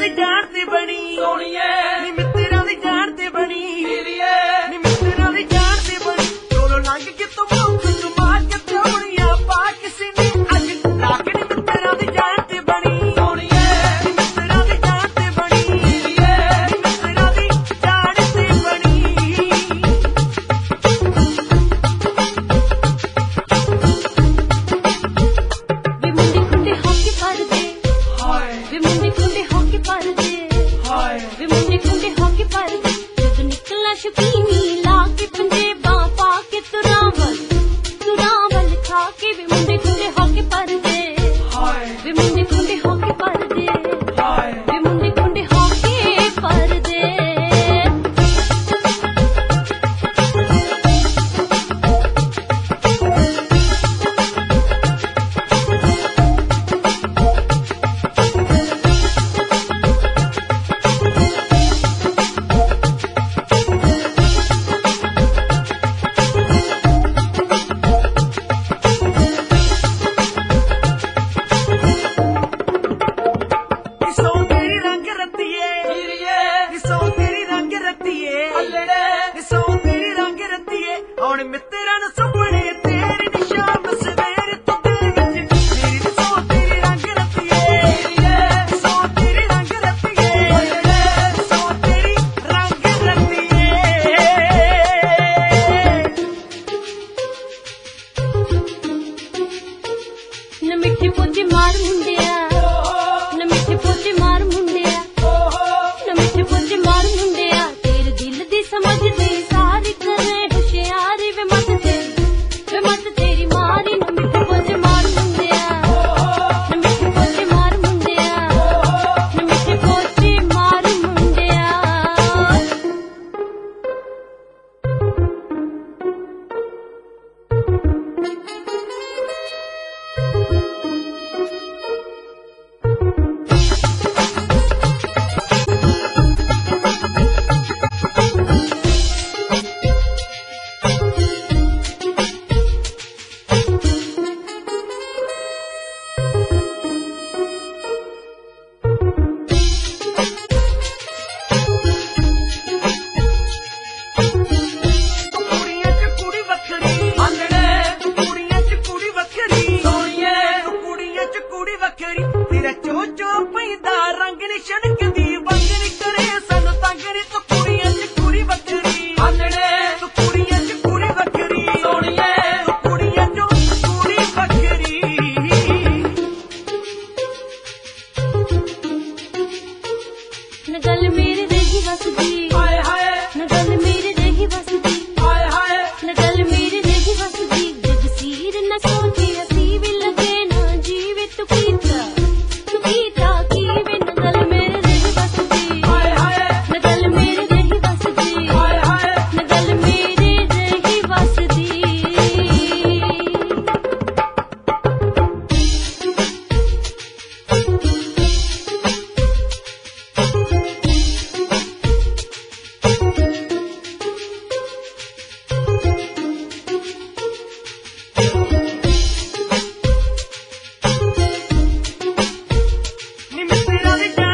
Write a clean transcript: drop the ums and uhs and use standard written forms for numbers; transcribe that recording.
दी जान ते बनी सोनिए नी मित्तरां दी जान ते बनी नी मित्तरां दी जान ते बनी चोलो लंघ के तो मुख तू मार के चौड़ियां पा किसी ने अज लाके नी मित्तरां दी जान ते बनी सोनिए नी मित्तरां दी जान ते बनी नी मित्तरां दी जान ते बनी वे मुंडे खुंडे होके पर दे वे मुंडे खुंडे होके पर दे जद निकला शकीनी लाके पंजेबां पाके तुरावल खा के वे मुंडे खुंडे होके पर दे वे मुंडे खुंडे होके पर दे वे मुंडे खुंडे होके पर दे ਹੁਣ ਮਿੱਤਰਾਂ ਨੂੰ ਸੁਪਨੇ ਤੇਰੀ ਨਿਸ਼ਾਨ ਸਵੇਰ ਤੋਂ ਦਿਲ ਵਿੱਚ ਮੇਰੀ ਸੋ ਤੇਰੀ ਰੰਗ ਰੱਤੀਏ ਸੋ ਤੇਰੀ ਰੰਗ ਰੱਤੀਏ ਸੋ ਤੇਰੀ ਰੰਗ ਰੱਤੀਏ न मिठे पोचे मार मुंडिया न मिठे पोचे मार मुंडिया न मिठे पोचे मार मुंडिया तेरे दिल दी समझ दे सारी करे होशियारी वे मत तेरी मारी न मिठे पोचे मार मुंडिया न मिठे पोचे मार मुंडिया न मिठे पोचे मार मुंडिया तेरा चो चो पैदा रंग नी छड़कदी बंग नी करे सानू तंग नी तू कुड़ियां च कुड़ी बकरी तू कुड़ियां च कुड़ी बकरी सोनिए तू कुड़ियां च कुड़ी बकरी न गल मेरे रही वसदी हाय हाय न गल मेरे रही वसदी हाय हाय न गल मेरे रही वसदी जगसीर न सोचे असी भी लगे ना जीवे तू कीता कीवे न गल मेरे रही वसदी हाय हाय न गल मेरे रही वसदी हाय हाय न गल मेरे रही वसदी नी मित्तरां दी